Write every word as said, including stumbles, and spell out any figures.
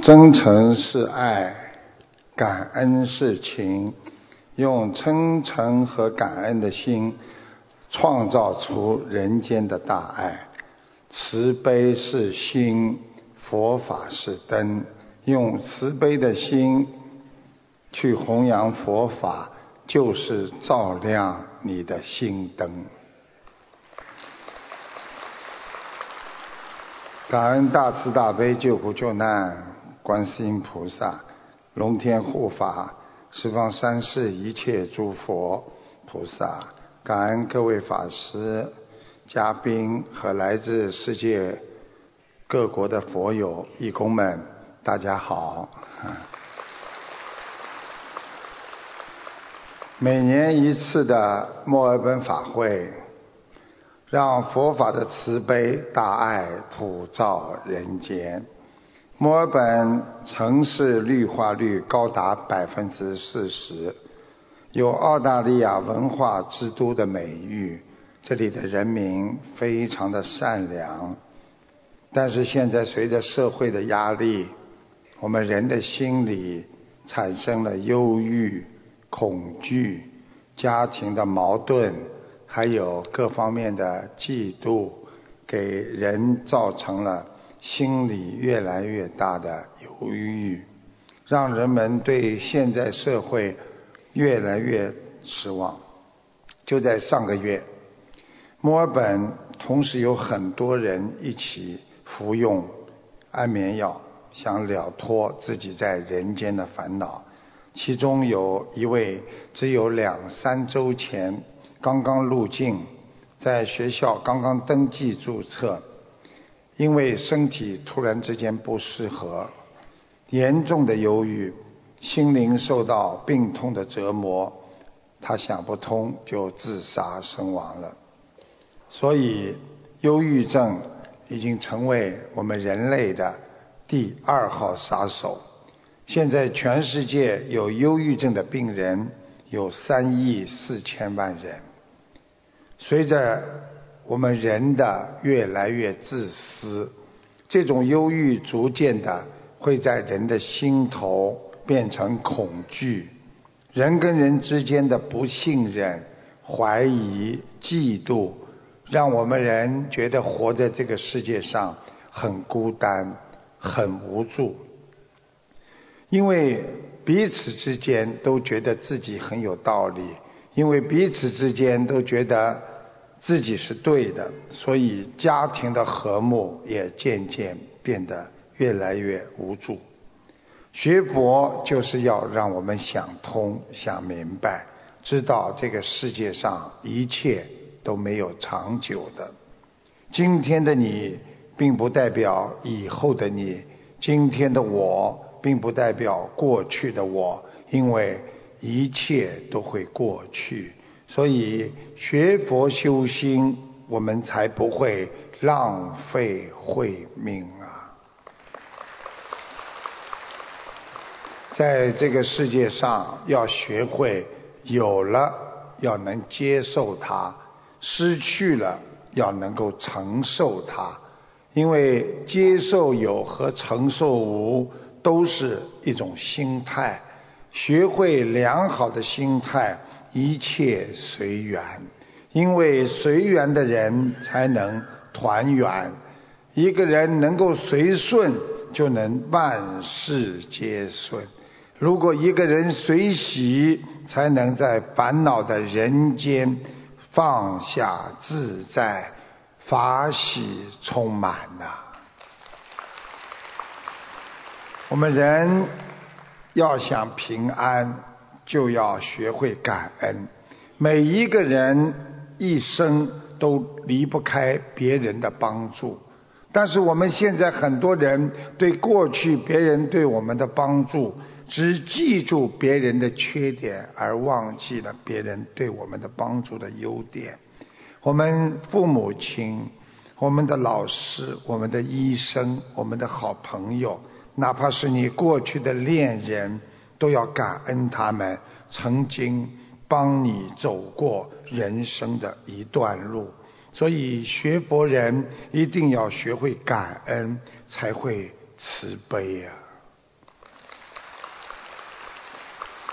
真诚是爱，感恩是情，用真诚和感恩的心创造出人间的大爱。慈悲是心，佛法是灯，用慈悲的心去弘扬佛法，就是照亮你的心灯。感恩大慈大悲救苦救难观世音菩萨，龙天护法，十方三世一切诸佛菩萨，感恩各位法师、嘉宾和来自世界各国的佛友义工们，大家好。每年一次的墨尔本法会，让佛法的慈悲大爱普照人间。墨尔本城市绿化率高达百分之四十，有澳大利亚文化之都的美誉，这里的人民非常的善良。但是现在随着社会的压力，我们人的心里产生了忧郁、恐惧、家庭的矛盾，还有各方面的嫉妒，给人造成了心里越来越大的忧郁，让人们对现在社会越来越失望。就在上个月，墨尔本同时有很多人一起服用安眠药，想了脱自己在人间的烦恼。其中有一位只有两三周前刚刚入境，在学校刚刚登记注册，因为身体突然之间不适合，严重的忧郁，心灵受到病痛的折磨，他想不通就自杀身亡了。所以忧郁症已经成为我们人类的第二号杀手。现在全世界有忧郁症的病人有三亿四千万人。随着我们人的越来越自私，这种忧郁逐渐的会在人的心头变成恐惧，人跟人之间的不信任、怀疑、嫉妒，让我们人觉得活在这个世界上很孤单、很无助。因为彼此之间都觉得自己很有道理，因为彼此之间都觉得自己是对的，所以家庭的和睦也渐渐变得越来越无助。学佛就是要让我们想通、想明白，知道这个世界上一切都没有长久的。今天的你并不代表以后的你，今天的我并不代表过去的我，因为一切都会过去。所以学佛修心，我们才不会浪费慧命啊！在这个世界上，要学会有了要能接受它，失去了要能够承受它。因为接受有和承受无都是一种心态，学会良好的心态，一切随缘。因为随缘的人才能团圆，一个人能够随顺，就能万事皆顺。如果一个人随喜，才能在烦恼的人间放下自在，法喜充满啊。我们人要想平安，就要学会感恩。每一个人一生都离不开别人的帮助，但是我们现在很多人对过去别人对我们的帮助，只记住别人的缺点，而忘记了别人对我们的帮助的优点。我们父母亲、我们的老师、我们的医生、我们的好朋友，哪怕是你过去的恋人，都要感恩他们曾经帮你走过人生的一段路。所以学佛人一定要学会感恩，才会慈悲啊。